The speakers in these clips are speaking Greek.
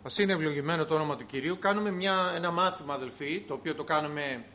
Ας είναι ευλογημένο το όνομα του Κυρίου. Κάνουμε ένα μάθημα, αδελφοί, το οποίο το κάνουμε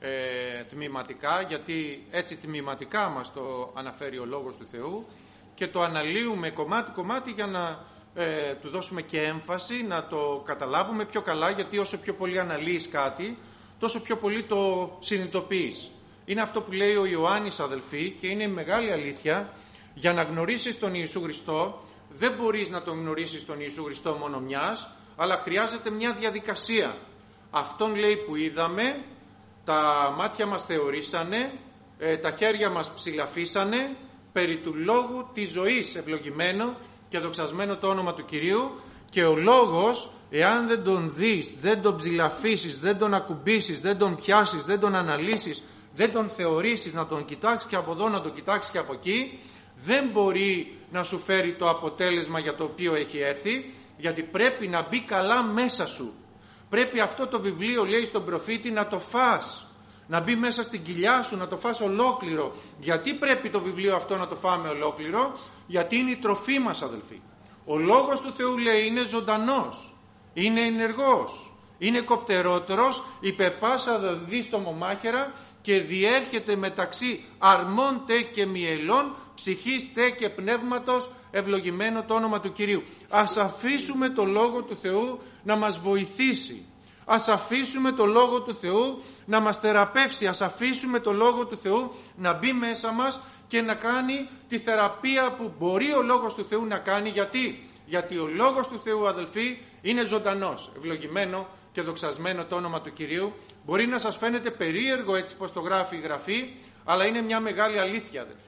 τμηματικά, γιατί έτσι τμηματικά μας το αναφέρει ο Λόγος του Θεού και το αναλύουμε κομμάτι-κομμάτι για να του δώσουμε και έμφαση, να το καταλάβουμε πιο καλά, γιατί όσο πιο πολύ αναλύεις κάτι, τόσο πιο πολύ το συνειδητοποιείς. Είναι αυτό που λέει ο Ιωάννης, αδελφοί, και είναι μεγάλη αλήθεια. Για να γνωρίσεις τον Ιησού Χριστό, δεν μπορείς να τον γνωρίσεις τον Ιησού Χριστό μόνο μιας, αλλά χρειάζεται μια διαδικασία. Αυτόν, λέει, που είδαμε, τα μάτια μας θεωρήσανε, τα χέρια μας ψηλαφίσανε, περί του λόγου της ζωής, ευλογημένο και δοξασμένο το όνομα του Κυρίου. Και ο λόγος, εάν δεν τον δεις, δεν τον ψηλαφίσεις, δεν τον ακουμπήσεις, δεν τον πιάσεις, δεν τον αναλύσεις, δεν τον θεωρήσεις, να τον κοιτάξεις και από εδώ, να τον κοιτάξεις και από εκεί, δεν μπορεί να σου φέρει το αποτέλεσμα για το οποίο έχει έρθει, γιατί πρέπει να μπει καλά μέσα σου. Πρέπει αυτό το βιβλίο, λέει στον προφήτη, να το φας, να μπει μέσα στην κοιλιά σου, να το φας ολόκληρο. Γιατί πρέπει το βιβλίο αυτό να το φάμε ολόκληρο? Γιατί είναι η τροφή μας, αδελφοί. Ο Λόγος του Θεού, λέει, είναι ζωντανός, είναι ενεργός, είναι κοπτερότερος, υπεπάσα δίστομο μάχαιρα και διέρχεται μεταξύ αρμών τε και μυελών, ψυχής τε και πνεύματος, ευλογημένο το όνομα του Κυρίου. Ας αφήσουμε το Λόγο του Θεού να μας βοηθήσει. Ας αφήσουμε το Λόγο του Θεού να μας θεραπεύσει. Ας αφήσουμε το Λόγο του Θεού να μπει μέσα μας και να κάνει τη θεραπεία που μπορεί ο Λόγος του Θεού να κάνει. Γιατί ο Λόγος του Θεού, αδελφοί, είναι ζωντανός, ευλογημένο και δοξασμένο το όνομα του Κυρίου. Μπορεί να σας φαίνεται περίεργο έτσι πως το γράφει η Γραφή, αλλά είναι μια μεγάλη αλήθεια, αδελφοί.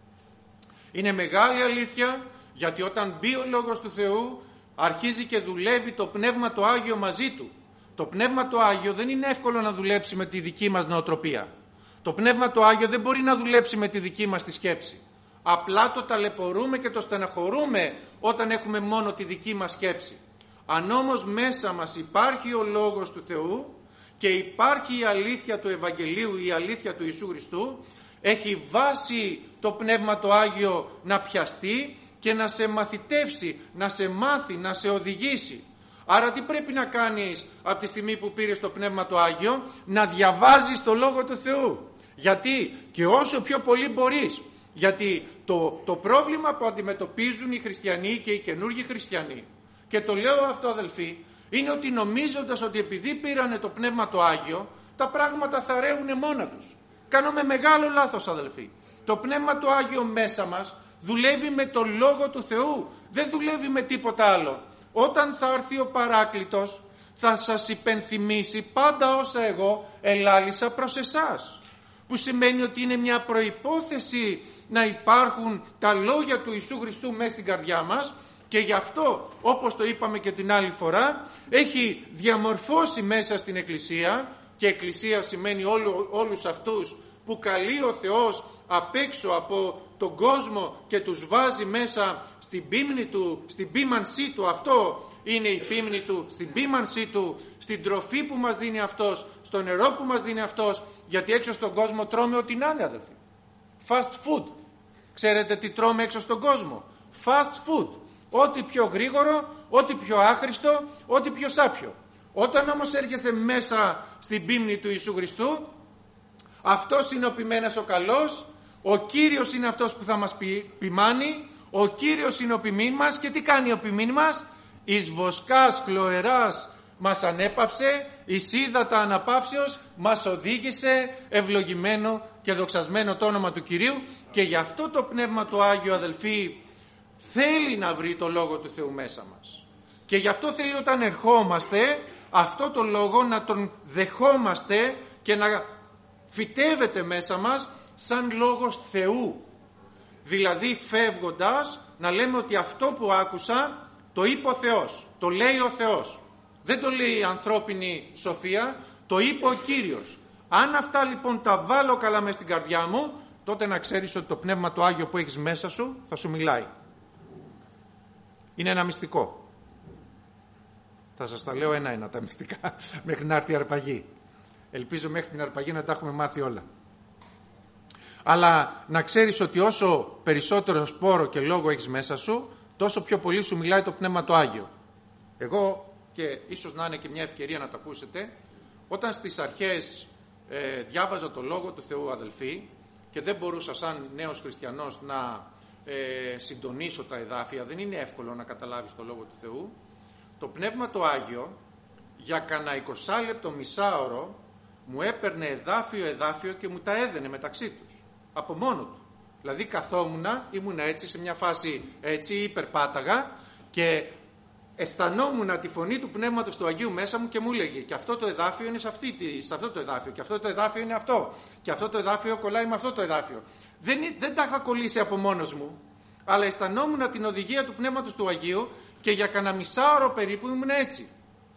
Είναι μεγάλη αλήθεια, γιατί όταν μπει ο Λόγος του Θεού, αρχίζει και δουλεύει το Πνεύμα το Άγιο μαζί του. Το Πνεύμα το Άγιο δεν είναι εύκολο να δουλέψει με τη δική μας νοοτροπία. Το Πνεύμα το Άγιο δεν μπορεί να δουλέψει με τη δική μας τη σκέψη. Απλά το ταλαιπωρούμε και το στεναχωρούμε όταν έχουμε μόνο τη δική μας σκέψη. Αν όμως μέσα μας υπάρχει ο Λόγος του Θεού και υπάρχει η αλήθεια του Ευαγγελίου, η αλήθεια του Ιησού Χριστού, έχει βάση το Πνεύμα το Άγιο να πιαστεί και να σε μαθητεύσει, να σε μάθει, να σε οδηγήσει. Άρα τι πρέπει να κάνεις από τη στιγμή που πήρες το Πνεύμα το Άγιο? Να διαβάζεις το Λόγο του Θεού. Γιατί? Και όσο πιο πολύ μπορείς. Γιατί το πρόβλημα που αντιμετωπίζουν οι χριστιανοί και οι καινούργοι χριστιανοί, και το λέω αυτό, αδελφοί, είναι ότι νομίζοντας ότι επειδή πήρανε το Πνεύμα το Άγιο, τα πράγματα θα ρέουνε μόνα τους. Κάνουμε μεγάλο λάθος, αδελφοί. Το Πνεύμα το Άγιο μέσα μας δουλεύει με το Λόγο του Θεού, δεν δουλεύει με τίποτα άλλο. Όταν θα έρθει ο Παράκλητος, θα σας υπενθυμίσει πάντα όσα εγώ ελάλησα προς εσάς. Που σημαίνει ότι είναι μια προϋπόθεση να υπάρχουν τα λόγια του Ιησού Χριστού μέσα στην καρδιά μας, και γι' αυτό, όπως το είπαμε και την άλλη φορά, έχει διαμορφώσει μέσα στην Εκκλησία, και Εκκλησία σημαίνει όλους αυτούς που καλεί ο Θεός απ' έξω από τον κόσμο και τους βάζει μέσα στην πίμνη του, στην πίμανσή του. Αυτό είναι η πίμνη του, στην πίμανσή του, στην τροφή που μας δίνει αυτός, στο νερό που μας δίνει αυτός, γιατί έξω στον κόσμο τρώμε ό,τι να είναι, αδελφοί. Fast food. Ξέρετε τι τρώμε έξω στον κόσμο? Fast food. Ό,τι πιο γρήγορο, ό,τι πιο άχρηστο, ό,τι πιο σάπιο. Όταν όμως έρχεσαι μέσα στην πίμνη του Ιησού Χριστού, αυτός είναι ο ποιμένας ο καλός, ο Κύριος είναι αυτός που θα μας ποιμάνει, ο Κύριος είναι ο ποιμήν μας. Και τι κάνει ο ποιμήν μας? Εις βοσκάς χλωεράς μας ανέπαυσε, εις ύδατα αναπαύσεως μας οδήγησε, ευλογημένο και δοξασμένο το όνομα του Κυρίου. Και γι' αυτό το Πνεύμα το Άγιο, αδελφοί, θέλει να βρει το Λόγο του Θεού μέσα μας. Και γι' αυτό θέλει όταν ερχόμαστε αυτό το Λόγο να τον δεχόμαστε και να φυτεύεται μέσα μας σαν Λόγος Θεού. Δηλαδή φεύγοντας να λέμε ότι αυτό που άκουσα το είπε ο Θεός, το λέει ο Θεός. Δεν το λέει η ανθρώπινη σοφία, το είπε ο Κύριος. Αν αυτά λοιπόν τα βάλω καλά μέσα στην καρδιά μου, τότε να ξέρεις ότι το Πνεύμα το Άγιο που έχεις μέσα σου θα σου μιλάει. Είναι ένα μυστικό. Θα σας τα λέω ένα-ένα τα μυστικά μέχρι να έρθει η αρπαγή. Ελπίζω μέχρι την αρπαγή να τα έχουμε μάθει όλα. Αλλά να ξέρεις ότι όσο περισσότερο σπόρο και λόγο έχεις μέσα σου, τόσο πιο πολύ σου μιλάει το Πνεύμα το Άγιο. Εγώ και ίσως να είναι και μια ευκαιρία να το ακούσετε. Όταν στις αρχές διάβαζα το Λόγο του Θεού, αδελφοί, και δεν μπορούσα σαν νέος χριστιανός να συντονίσω τα εδάφια, δεν είναι εύκολο να καταλάβεις το Λόγο του Θεού, το Πνεύμα το Άγιο για κανένα 20 λεπτό, μισάωρο, μου έπαιρνε εδάφιο και μου τα έδαινε μεταξύ τους, από μόνο του. Δηλαδή καθόμουνα, ήμουνα έτσι σε μια φάση έτσι, υπερπάταγα και αισθανόμουν τη φωνή του Πνεύματος του Αγίου μέσα μου και μου έλεγε και αυτό το εδάφιο είναι σε αυτό το εδάφιο και αυτό το εδάφιο είναι αυτό και αυτό το εδάφιο κολλάει με αυτό το εδάφιο. Δεν τα είχα κολλήσει από μόνος μου, αλλά αισθανόμουν την οδηγία του Πνεύματος του Αγίου και για κανένα μισάωρο περίπου ήμουν έτσι.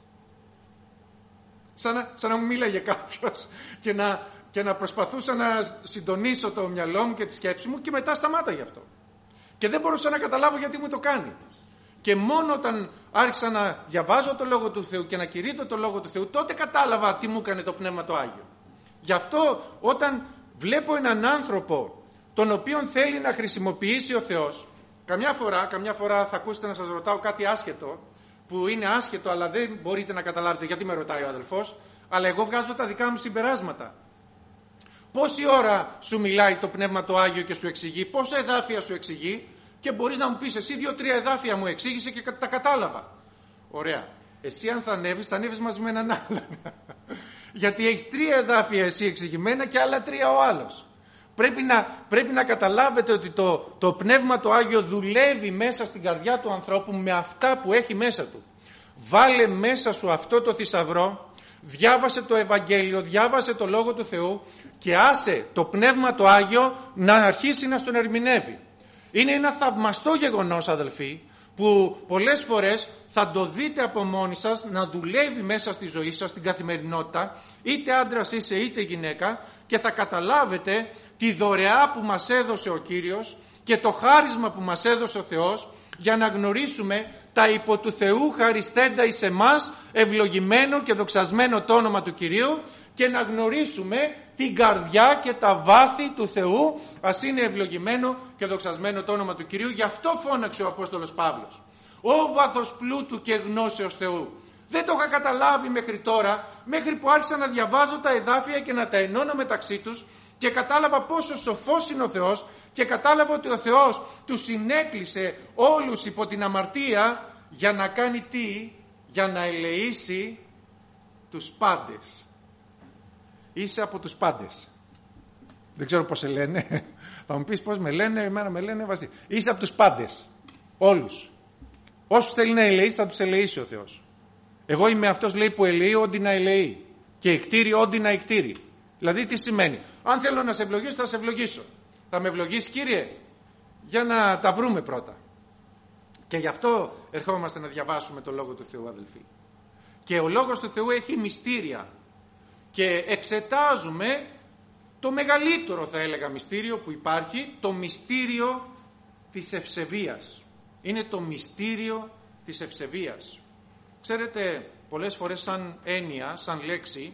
Σαν να μου μίλαγε κάποιος και να προσπαθούσα να συντονίσω το μυαλό μου και τη σκέψη μου και μετά σταμάταγε αυτό. Και δεν μπορούσα να καταλάβω γιατί μου το κάνει. Και μόνο όταν άρχισα να διαβάζω το Λόγο του Θεού και να κηρύττω το Λόγο του Θεού, τότε κατάλαβα τι μου έκανε το Πνεύμα το Άγιο. Γι' αυτό όταν βλέπω έναν άνθρωπο τον οποίον θέλει να χρησιμοποιήσει ο Θεός, καμιά φορά θα ακούσετε να σας ρωτάω κάτι άσχετο, που είναι άσχετο αλλά δεν μπορείτε να καταλάβετε γιατί με ρωτάει ο αδελφός, αλλά εγώ βγάζω τα δικά μου συμπεράσματα. Πόση ώρα σου μιλάει το Πνεύμα το Άγιο και σου εξηγεί, πόσα εδάφια σου εξηγεί, και μπορείς να μου πεις εσύ 2-3 εδάφια μου εξήγησε και τα κατάλαβα. Ωραία. Εσύ αν θα ανέβεις μαζί με έναν άλλον. Γιατί έχεις 3 εδάφια εσύ εξηγημένα και άλλα 3 ο άλλος. Πρέπει να καταλάβετε ότι το Πνεύμα το Άγιο δουλεύει μέσα στην καρδιά του ανθρώπου με αυτά που έχει μέσα του. Βάλε μέσα σου αυτό το θησαυρό, διάβασε το Ευαγγέλιο, διάβασε το Λόγο του Θεού και άσε το Πνεύμα το Άγιο να αρχίσει να στον ερμηνεύει. Είναι ένα θαυμαστό γεγονός, αδελφοί, που πολλές φορές θα το δείτε από μόνοι σας να δουλεύει μέσα στη ζωή σας, στην καθημερινότητα, είτε άντρας είσαι είτε γυναίκα, και θα καταλάβετε τη δωρεά που μας έδωσε ο Κύριος και το χάρισμα που μας έδωσε ο Θεός για να γνωρίσουμε τα υπό του Θεού χαριστέντα εις εμάς ευλογημένο και δοξασμένο το όνομα του Κυρίου και να γνωρίσουμε την καρδιά και τα βάθη του Θεού, ας είναι ευλογημένο και δοξασμένο το όνομα του Κυρίου. Γι' αυτό φώναξε ο Απόστολος Παύλος. Ω βάθος πλούτου και γνώσεως Θεού. Δεν το είχα καταλάβει μέχρι τώρα, μέχρι που άρχισα να διαβάζω τα εδάφια και να τα ενώνω μεταξύ τους και κατάλαβα πόσο σοφός είναι ο Θεός και κατάλαβα ότι ο Θεός τους συνέκλεισε όλους υπό την αμαρτία για να κάνει τι? Για να ελεήσει τους πάντες. Είσαι από τους πάντες. Δεν ξέρω πώς σε λένε. Θα μου πεις πώς με λένε, εμένα με λένε Βασίλη. Είσαι από τους πάντες. Όλους. Όσους θέλει να ελεήσει θα τους ελεήσει ο Θεός. Εγώ είμαι αυτός, λέει, που ελεεί όντι να ελεεί και εκτήρει όντι να εκτήρει. Δηλαδή τι σημαίνει? Αν θέλω να σε ευλογήσω θα σε ευλογήσω. Θα με ευλογήσει, Κύριε? Για να τα βρούμε πρώτα. Και γι' αυτό ερχόμαστε να διαβάσουμε το Λόγο του Θεού, αδελφοί. Και ο Λόγος του Θεού έχει μυστήρια. Και εξετάζουμε το μεγαλύτερο, θα έλεγα, μυστήριο που υπάρχει, το μυστήριο της ευσεβίας. Είναι το μυστήριο της ευσεβίας. Ξέρετε, πολλές φορές σαν έννοια, σαν λέξη,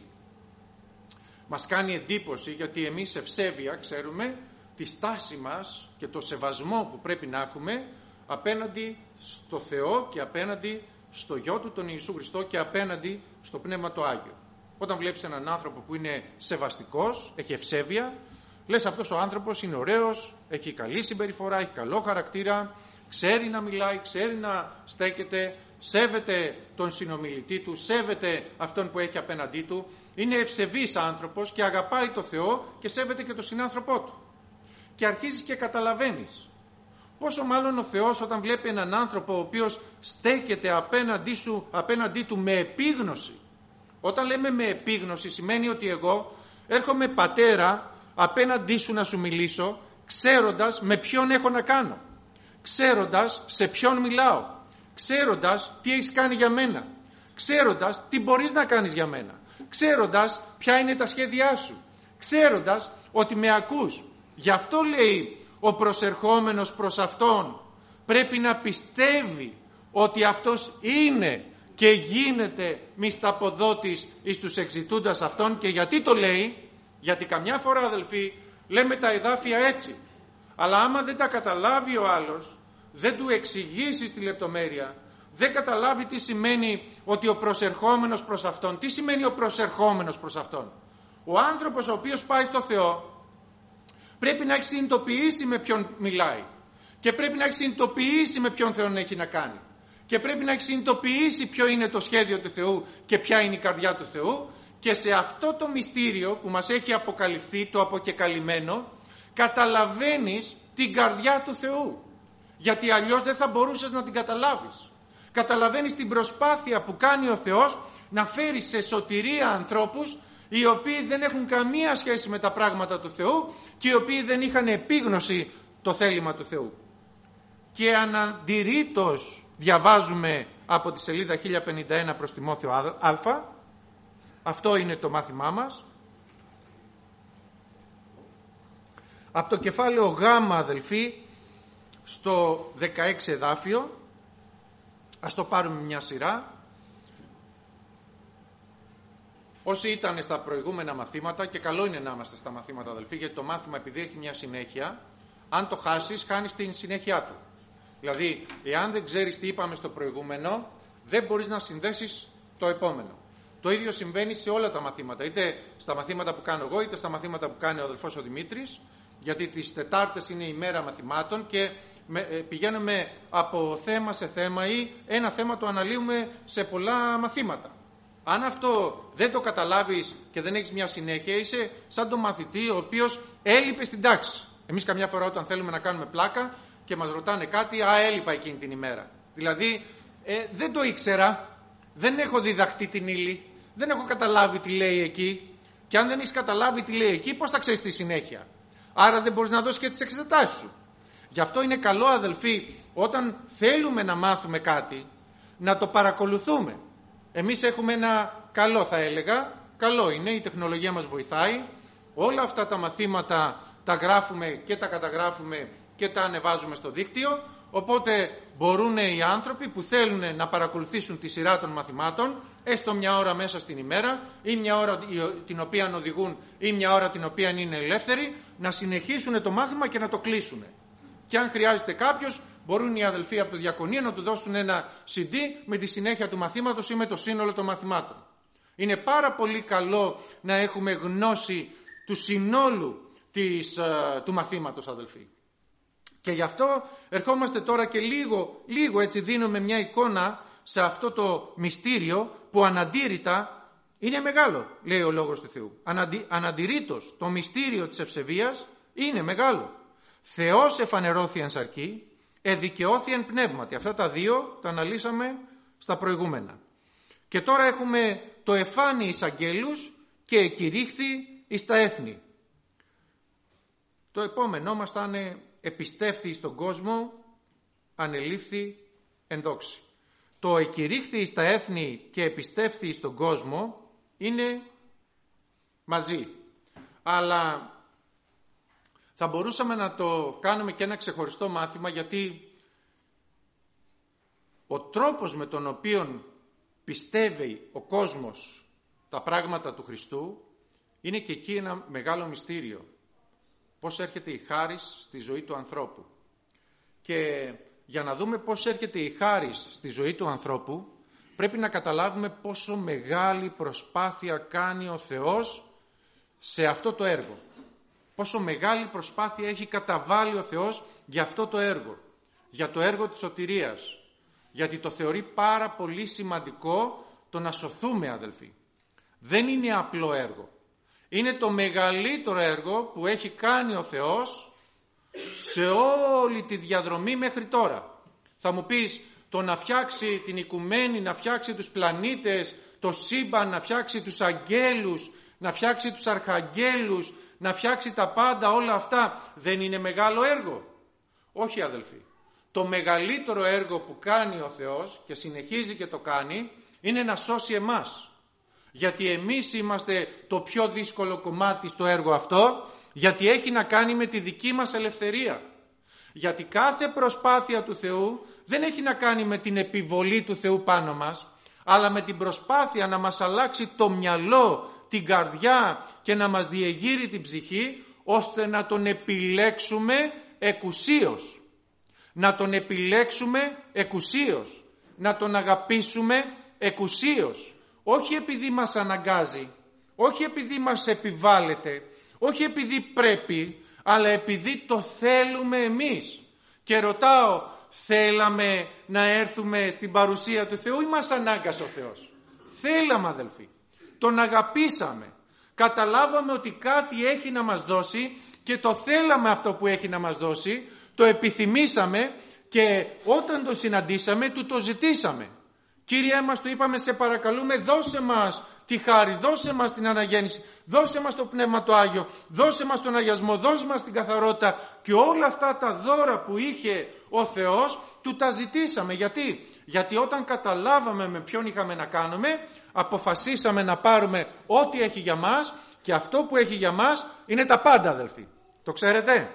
μας κάνει εντύπωση, γιατί εμείς ευσέβεια ξέρουμε τη στάση μας και το σεβασμό που πρέπει να έχουμε απέναντι στο Θεό και απέναντι στο Γιο Του τον Ιησού Χριστό και απέναντι στο Πνεύμα το Άγιο. Όταν βλέπεις έναν άνθρωπο που είναι σεβαστικός, έχει ευσέβεια, λες αυτός ο άνθρωπος είναι ωραίος, έχει καλή συμπεριφορά, έχει καλό χαρακτήρα, ξέρει να μιλάει, ξέρει να στέκεται, σέβεται τον συνομιλητή του, σέβεται αυτόν που έχει απέναντί του, είναι ευσεβής άνθρωπος και αγαπάει το Θεό και σέβεται και τον συνάνθρωπό του. Και αρχίζεις και καταλαβαίνεις. Πόσο μάλλον ο Θεός όταν βλέπει έναν άνθρωπο ο οποίος στέκεται απέναντί του με επίγνωση. Όταν λέμε με επίγνωση σημαίνει ότι εγώ έρχομαι, πατέρα, απέναντί σου να σου μιλήσω, ξέροντας με ποιον έχω να κάνω, ξέροντας σε ποιον μιλάω, ξέροντας τι έχεις κάνει για μένα, ξέροντας τι μπορείς να κάνεις για μένα, ξέροντας ποια είναι τα σχέδιά σου, ξέροντας ότι με ακούς. Γι' αυτό λέει ο προσερχόμενος προς αυτόν πρέπει να πιστεύει ότι αυτός είναι και γίνεται μισθαποδότης εις τους εξητούντας αυτόν. Και γιατί το λέει? Γιατί καμιά φορά, αδελφοί, λέμε τα εδάφια έτσι, αλλά άμα δεν τα καταλάβει ο άλλος, δεν του εξηγήσει τη λεπτομέρεια, δεν καταλάβει τι σημαίνει ότι ο προσερχόμενος προς Αυτόν. Τι σημαίνει ο προσερχόμενος προς Αυτόν? Ο άνθρωπος ο οποίος πάει στο Θεό πρέπει να έχει συνειδητοποιήσει με ποιον μιλάει και πρέπει να έχει συνειδητοποιήσει με ποιον Θεό έχει να κάνει και πρέπει να έχει συνειδητοποιήσει ποιο είναι το σχέδιο του Θεού και ποια είναι η καρδιά του Θεού, και σε αυτό το μυστήριο που μας έχει αποκαλυφθεί, το αποκεκαλυμμένο, καταλαβαίνεις την καρδιά του Θεού, γιατί αλλιώς δεν θα μπορούσες να την καταλάβεις. Καταλαβαίνεις την προσπάθεια που κάνει ο Θεός να φέρει σε σωτηρία ανθρώπους οι οποίοι δεν έχουν καμία σχέση με τα πράγματα του Θεού και οι οποίοι δεν είχαν επίγνωση το θέλημα του Θεού. Και αναντηρήτως διαβάζουμε από τη σελίδα 1051 προς Τιμόθεο Α. Αυτό είναι το μάθημά μας. Από το κεφάλαιο Γ, αδελφοί, στο 16 εδάφιο, ας το πάρουμε μια σειρά. Όσοι ήταν στα προηγούμενα μαθήματα, και καλό είναι να είμαστε στα μαθήματα, αδελφοί, γιατί το μάθημα, επειδή έχει μια συνέχεια, αν το χάσεις, χάνεις την συνέχεια του. Δηλαδή, εάν δεν ξέρεις τι είπαμε στο προηγούμενο, δεν μπορείς να συνδέσεις το επόμενο. Το ίδιο συμβαίνει σε όλα τα μαθήματα, είτε στα μαθήματα που κάνω εγώ, είτε στα μαθήματα που κάνει ο αδελφός ο Δημήτρης, γιατί τις Τετάρτες είναι η μέρα μαθημάτων και πηγαίνουμε από θέμα σε θέμα ή ένα θέμα το αναλύουμε σε πολλά μαθήματα. Αν αυτό δεν το καταλάβεις και δεν έχεις μια συνέχεια, είσαι σαν τον μαθητή ο οποίος έλειπε στην τάξη. Εμείς καμιά φορά όταν θέλουμε να κάνουμε πλάκα και μας ρωτάνε κάτι, έλειπα εκείνη την ημέρα. Δηλαδή δεν το ήξερα, δεν έχω διδαχτεί την ύλη, δεν έχω καταλάβει τι λέει εκεί, και αν δεν έχεις καταλάβει τι λέει εκεί, πώς θα ξέρεις τη συνέχεια? Άρα δεν μπορείς να δώσεις και τις εξετάσεις σου. Γι' αυτό είναι καλό, αδελφοί, όταν θέλουμε να μάθουμε κάτι, να το παρακολουθούμε. Εμείς έχουμε ένα καλό, θα έλεγα, καλό είναι, η τεχνολογία μας βοηθάει. Όλα αυτά τα μαθήματα τα γράφουμε και τα καταγράφουμε και τα ανεβάζουμε στο δίκτυο, οπότε μπορούν οι άνθρωποι που θέλουν να παρακολουθήσουν τη σειρά των μαθημάτων, έστω μια ώρα μέσα στην ημέρα ή μια ώρα την οποία οδηγούν ή μια ώρα την οποία είναι ελεύθεροι, να συνεχίσουν το μάθημα και να το κλείσουν. Και αν χρειάζεται κάποιος, μπορούν οι αδελφοί από το Διακονείο να του δώσουν ένα CD με τη συνέχεια του μαθήματος ή με το σύνολο των μαθημάτων. Είναι πάρα πολύ καλό να έχουμε γνώση του συνόλου του μαθήματος, αδελφοί. Και γι' αυτό ερχόμαστε τώρα και λίγο έτσι δίνουμε μια εικόνα σε αυτό το μυστήριο που αναντήρητα είναι μεγάλο, λέει ο Λόγος του Θεού. Αναντηρήτως το μυστήριο της ευσεβίας είναι μεγάλο. Θεός εφανερώθη εν σαρκή, εδικαιώθη εν πνεύματι. Αυτά τα δύο τα αναλύσαμε στα προηγούμενα. Και τώρα έχουμε το εφάνει εις αγγέλους και εκηρύχθη εις τα έθνη. Το επόμενό μας θα είναι επιστεύθη στον κόσμο, ανελήφθη εν δόξη. Το εκηρύχθη εις τα έθνη και επιστεύθη στον κόσμο είναι μαζί. Αλλά θα μπορούσαμε να το κάνουμε και ένα ξεχωριστό μάθημα, γιατί ο τρόπος με τον οποίο πιστεύει ο κόσμος τα πράγματα του Χριστού είναι και εκεί ένα μεγάλο μυστήριο. Πώς έρχεται η χάρις στη ζωή του ανθρώπου. Και για να δούμε πώς έρχεται η χάρις στη ζωή του ανθρώπου, πρέπει να καταλάβουμε πόσο μεγάλη προσπάθεια κάνει ο Θεός σε αυτό το έργο. Πόσο μεγάλη προσπάθεια έχει καταβάλει ο Θεός για αυτό το έργο. Για το έργο της σωτηρίας. Γιατί το θεωρεί πάρα πολύ σημαντικό το να σωθούμε, αδελφοί. Δεν είναι απλό έργο. Είναι το μεγαλύτερο έργο που έχει κάνει ο Θεός σε όλη τη διαδρομή μέχρι τώρα. Θα μου πεις, το να φτιάξει την οικουμένη, να φτιάξει τους πλανήτες, το σύμπαν, να φτιάξει τους αγγέλους, να φτιάξει τους αρχαγγέλους, να φτιάξει τα πάντα, όλα αυτά, δεν είναι μεγάλο έργο? Όχι, αδελφοί. Το μεγαλύτερο έργο που κάνει ο Θεός και συνεχίζει και το κάνει είναι να σώσει εμάς. Γιατί εμείς είμαστε το πιο δύσκολο κομμάτι στο έργο αυτό, γιατί έχει να κάνει με τη δική μας ελευθερία. Γιατί κάθε προσπάθεια του Θεού δεν έχει να κάνει με την επιβολή του Θεού πάνω μας, αλλά με την προσπάθεια να μας αλλάξει το μυαλό, την καρδιά και να μας διεγείρει την ψυχή, ώστε να τον επιλέξουμε εκουσίως. Να τον επιλέξουμε εκουσίως. να τον αγαπήσουμε εκουσίως. Όχι επειδή μας αναγκάζει, όχι επειδή μας επιβάλλεται, όχι επειδή πρέπει, αλλά επειδή το θέλουμε εμείς. Και ρωτάω, θέλαμε να έρθουμε στην παρουσία του Θεού ή μας ανάγκασε ο Θεός? Θέλαμε, αδελφοί. Τον αγαπήσαμε. Καταλάβαμε ότι κάτι έχει να μας δώσει και το θέλαμε αυτό που έχει να μας δώσει, το επιθυμήσαμε και όταν το συναντήσαμε του το ζητήσαμε. Κύριε μας, του είπαμε, σε παρακαλούμε, δώσε μας τη χάρη, δώσε μας την αναγέννηση, δώσε μας το Πνεύμα το Άγιο, δώσε μας τον αγιασμό, δώσε μας την καθαρότητα, και όλα αυτά τα δώρα που είχε ο Θεός του τα ζητήσαμε. Γιατί όταν καταλάβαμε με ποιον είχαμε να κάνουμε, αποφασίσαμε να πάρουμε ό,τι έχει για μας, και αυτό που έχει για μας είναι τα πάντα, αδελφοί. Το ξέρετε?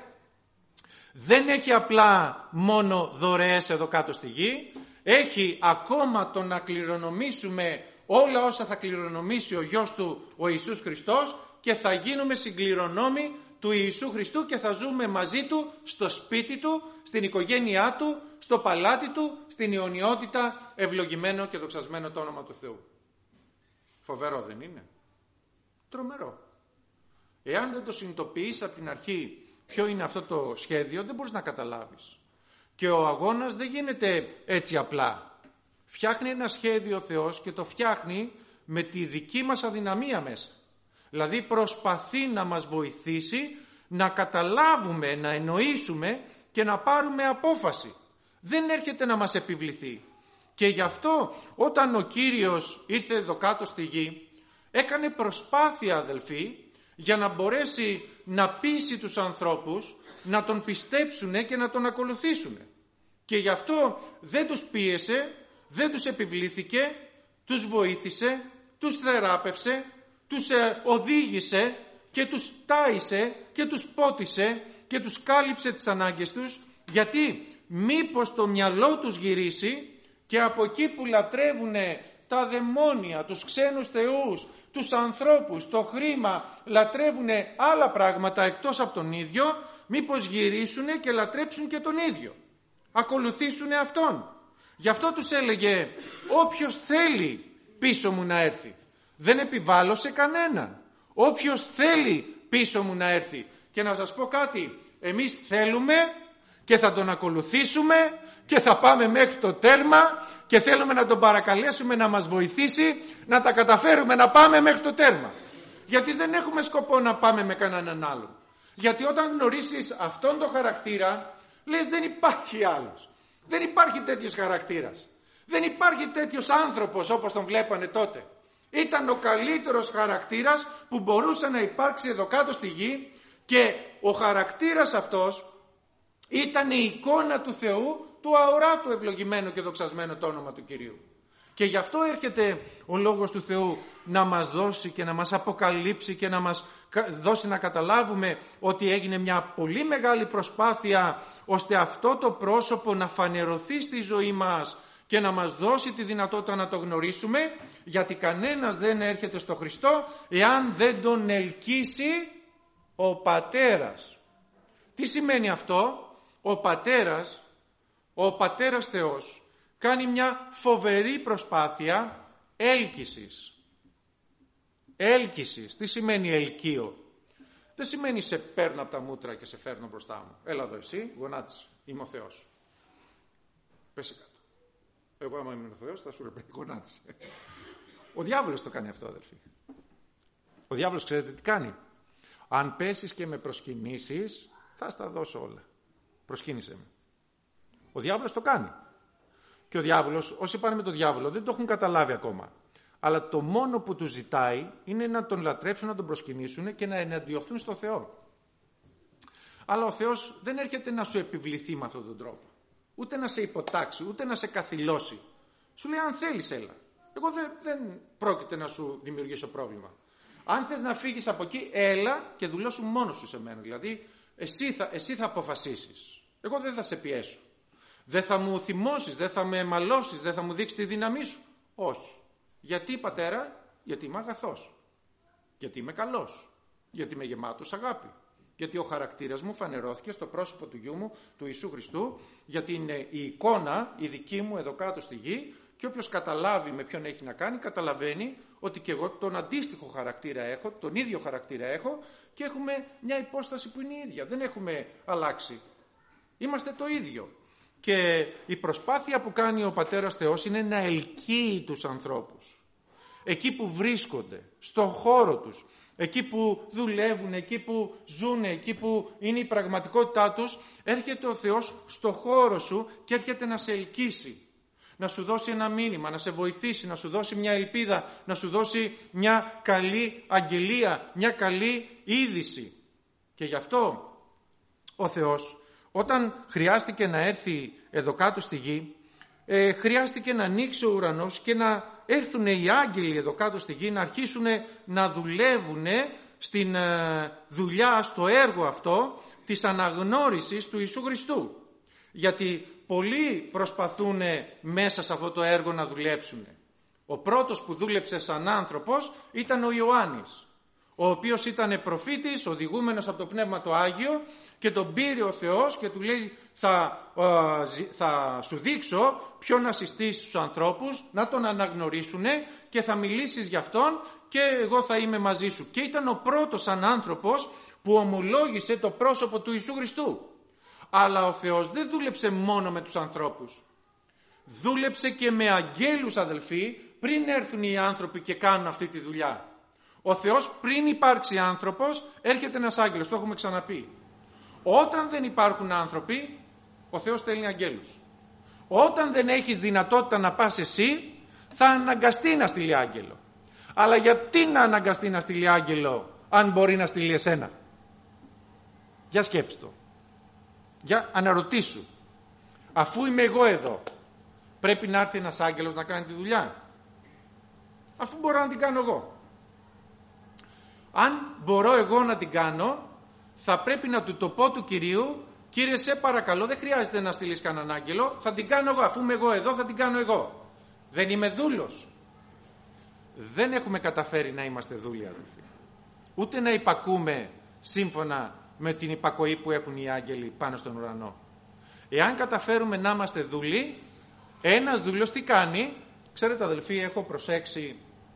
Δεν έχει απλά μόνο δωρεές εδώ κάτω στη γη, έχει ακόμα το να κληρονομήσουμε όλα όσα θα κληρονομήσει ο Γιος Του, ο Ιησούς Χριστός, και θα γίνουμε συγκληρονόμοι του Ιησού Χριστού και θα ζούμε μαζί Του στο σπίτι Του, στην οικογένειά Του, στο παλάτι Του, στην αιωνιότητα, ευλογημένο και δοξασμένο το όνομα του Θεού. Φοβερό δεν είναι? Τρομερό. Εάν δεν το συνειδητοποιείς από την αρχή ποιο είναι αυτό το σχέδιο, δεν μπορείς να καταλάβεις. Και ο αγώνας δεν γίνεται έτσι απλά. Φτιάχνει ένα σχέδιο ο Θεός και το φτιάχνει με τη δική μας αδυναμία μέσα. Δηλαδή προσπαθεί να μας βοηθήσει να καταλάβουμε, να εννοήσουμε και να πάρουμε απόφαση. Δεν έρχεται να μας επιβληθεί. Και γι' αυτό όταν ο Κύριος ήρθε εδώ κάτω στη γη, έκανε προσπάθεια, αδελφοί, για να μπορέσει να πείσει τους ανθρώπους να τον πιστέψουν και να τον ακολουθήσουν. Και γι' αυτό δεν τους πίεσε, δεν τους επιβλήθηκε, τους βοήθησε, τους θεράπευσε, τους οδήγησε και τους τάισε και τους πότισε και τους κάλυψε τις ανάγκες τους. Γιατί μήπως το μυαλό τους γυρίσει και από εκεί που λατρεύουν τα δαιμόνια, τους ξένους θεούς, τους ανθρώπους, το χρήμα, λατρεύουν άλλα πράγματα εκτός από τον ίδιο, μήπως γυρίσουν και λατρέψουν και τον ίδιο, ακολουθήσουν αυτόν. Γι' αυτό τους έλεγε, όποιος θέλει πίσω μου να έρθει. Δεν επιβάλλω σε κανέναν. Όποιος θέλει πίσω μου να έρθει. Και να σας πω κάτι, εμείς θέλουμε και θα τον ακολουθήσουμε και θα πάμε μέχρι το τέρμα και θέλουμε να τον παρακαλέσουμε να μας βοηθήσει να τα καταφέρουμε να πάμε μέχρι το τέρμα. Γιατί δεν έχουμε σκοπό να πάμε με κανέναν άλλον. Γιατί όταν γνωρίσεις αυτόν τον χαρακτήρα, λες δεν υπάρχει άλλος. Δεν υπάρχει τέτοιος χαρακτήρας. Δεν υπάρχει τέτοιος άνθρωπος όπως τον βλέπανε τότε. Ήταν ο καλύτερος χαρακτήρας που μπορούσε να υπάρξει εδώ κάτω στη γη, και ο χαρακτήρας αυτός ήταν η εικόνα του Θεού, του αοράτου ευλογημένο και δοξασμένο το όνομα του Κυρίου. Και γι' αυτό έρχεται ο Λόγος του Θεού να μας δώσει και να μας αποκαλύψει και να μας δώσει να καταλάβουμε ότι έγινε μια πολύ μεγάλη προσπάθεια ώστε αυτό το πρόσωπο να φανερωθεί στη ζωή μας και να μας δώσει τη δυνατότητα να το γνωρίσουμε, γιατί κανένας δεν έρχεται στο Χριστό εάν δεν τον ελκύσει ο Πατέρας. Τι σημαίνει αυτό? Ο Πατέρας Θεός κάνει μια φοβερή προσπάθεια έλκυσης. Έλκυσης. Τι σημαίνει ελκύω? Δεν σημαίνει σε παίρνω από τα μούτρα και σε φέρνω μπροστά μου. Έλα εδώ εσύ, γονάτισε, είμαι ο Θεός. Πέσε κάτω. Εγώ άμα είμαι ο Θεός θα σου ρε γονάτισε. Ο διάβολος το κάνει αυτό, αδελφοί. Ο διάβολος ξέρετε τι κάνει? Αν πέσεις και με προσκυνήσεις, θα στα δώσω όλα. Προσκύνησε με. Ο διάβολος το κάνει. Και ο διάβολος, όσοι πάνε με τον διάβολο δεν το έχουν καταλάβει ακόμα. Αλλά το μόνο που τους ζητάει είναι να τον λατρέψουν, να τον προσκυνήσουν και να εναντιωθούν στο Θεό. Αλλά ο Θεός δεν έρχεται να σου επιβληθεί με αυτόν τον τρόπο. Ούτε να σε υποτάξει, ούτε να σε καθυλώσει. Σου λέει αν θέλεις έλα. Εγώ δεν πρόκειται να σου δημιουργήσω πρόβλημα. Αν θες να φύγεις από εκεί, έλα και δουλώσου μόνος σου σε μένα. Δηλαδή εσύ θα αποφασίσεις. Εγώ δεν θα σε πιέσω. Δεν θα μου θυμώσεις, δεν θα με μαλώσεις, δεν θα μου δείξεις τη δύναμή σου. Όχι. Γιατί Πατέρα? Γιατί είμαι αγαθός. Γιατί είμαι καλός. Γιατί είμαι γεμάτος αγάπη. Γιατί ο χαρακτήρας μου φανερώθηκε στο πρόσωπο του γιού μου, του Ιησού Χριστού, γιατί είναι η εικόνα, η δική μου εδώ κάτω στη γη, και όποιος καταλάβει με ποιον έχει να κάνει, καταλαβαίνει ότι και εγώ τον αντίστοιχο χαρακτήρα έχω, τον ίδιο χαρακτήρα έχω, και έχουμε μια υπόσταση που είναι η ίδια. Δεν έχουμε αλλάξει. Είμαστε το ίδιο. Και η προσπάθεια που κάνει ο Πατέρας Θεός είναι να ελκύει τους ανθρώπους. Εκεί που βρίσκονται, στο χώρο τους, εκεί που δουλεύουν, εκεί που ζουν, εκεί που είναι η πραγματικότητά τους, έρχεται ο Θεός στο χώρο σου και έρχεται να σε ελκύσει. Να σου δώσει ένα μήνυμα, να σε βοηθήσει, να σου δώσει μια ελπίδα, να σου δώσει μια καλή αγγελία, μια καλή είδηση. Και γι' αυτό ο Θεός, όταν χρειάστηκε να έρθει εδώ κάτω στη γη, χρειάστηκε να ανοίξει ο ουρανός και να έρθουν οι άγγελοι εδώ κάτω στη γη, να αρχίσουν να δουλεύουν στην δουλειά, στο έργο αυτό της αναγνώρισης του Ιησού Χριστού. Γιατί πολλοί προσπαθούν μέσα σε αυτό το έργο να δουλέψουν. Ο πρώτος που δούλεψε σαν άνθρωπος ήταν ο Ιωάννης, ο οποίος ήταν προφήτης, οδηγούμενος από το Πνεύμα το Άγιο, και τον πήρε ο Θεός και του λέει θα σου δείξω ποιον να συστήσεις στους ανθρώπους, να τον αναγνωρίσουν και θα μιλήσεις για αυτόν και εγώ θα είμαι μαζί σου. Και ήταν ο πρώτος σαν άνθρωπος που ομολόγησε το πρόσωπο του Ιησού Χριστού. Αλλά ο Θεός δεν δούλεψε μόνο με τους ανθρώπους. Δούλεψε και με αγγέλους, αδελφοί, πριν έρθουν οι άνθρωποι και κάνουν αυτή τη δουλειά. Ο Θεός πριν υπάρξει άνθρωπος, έρχεται ένας άγγελος, το έχουμε ξαναπεί. Όταν δεν υπάρχουν άνθρωποι, ο Θεός στέλνει αγγέλους. Όταν δεν έχεις δυνατότητα να πας εσύ, θα αναγκαστεί να στείλει άγγελο. Αλλά γιατί να αναγκαστεί να στείλει άγγελο, αν μπορεί να στείλει εσένα? Για σκέψου το. Για αναρωτήσου. Αφού είμαι εγώ εδώ, πρέπει να έρθει ένας άγγελος να κάνει τη δουλειά? Αφού μπορώ να την κάνω εγώ. Αν μπορώ εγώ να την κάνω, θα πρέπει να του το πω του Κυρίου, Κύριε σε παρακαλώ, δεν χρειάζεται να στείλεις κανέναν άγγελο, θα την κάνω εγώ, αφού είμαι εγώ εδώ θα την κάνω εγώ. Δεν είμαι δούλος. Δεν έχουμε καταφέρει να είμαστε δούλοι, αδελφοί. Ούτε να υπακούμε σύμφωνα με την υπακοή που έχουν οι άγγελοι πάνω στον ουρανό. Εάν καταφέρουμε να είμαστε δούλοι, ένας δούλος τι κάνει? Ξέρετε, αδελφοί, έχω προσέξει,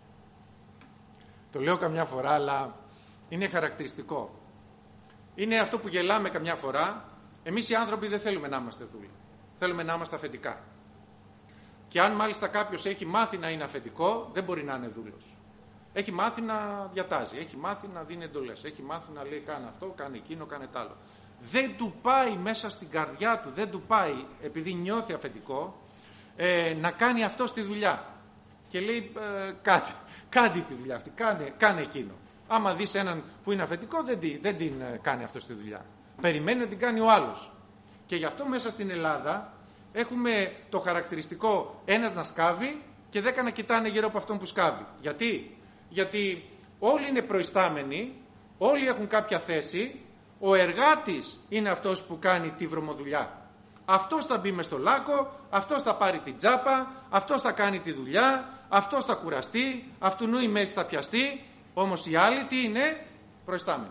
το λέω καμιά φορά, αλλά είναι χαρακτηριστικό. Είναι αυτό που γελάμε καμιά φορά. Εμείς οι άνθρωποι δεν θέλουμε να είμαστε δούλοι. Θέλουμε να είμαστε αφεντικά. Και αν μάλιστα κάποιος έχει μάθει να είναι αφεντικό, δεν μπορεί να είναι δούλος. Έχει μάθει να διατάζει, έχει μάθει να δίνει εντολές, έχει μάθει να λέει κάνε αυτό, κάνε εκείνο, κάνε τ' άλλο. Δεν του πάει μέσα στην καρδιά του, δεν του πάει, επειδή νιώθει αφεντικό, να κάνει αυτό στη δουλειά. Και λέει κάντε τη δουλειά αυτή, κάνε εκείνο. Άμα δεις έναν που είναι αφεντικό, δεν την κάνει αυτό στη δουλειά. Περιμένει να την κάνει ο άλλος. Και γι' αυτό μέσα στην Ελλάδα έχουμε το χαρακτηριστικό ένας να σκάβει και 10 να κοιτάνε γύρω από αυτόν που σκάβει. Γιατί όλοι είναι προϊστάμενοι, όλοι έχουν κάποια θέση, ο εργάτης είναι αυτός που κάνει τη βρωμοδουλειά. Αυτός θα μπει μες στο λάκκο, αυτός θα πάρει την τσάπα, αυτός θα κάνει τη δουλειά, αυτός θα κουραστεί, αυτουνού η μέση θα πιαστεί, όμως οι άλλοι τι είναι? Προϊστάμενοι.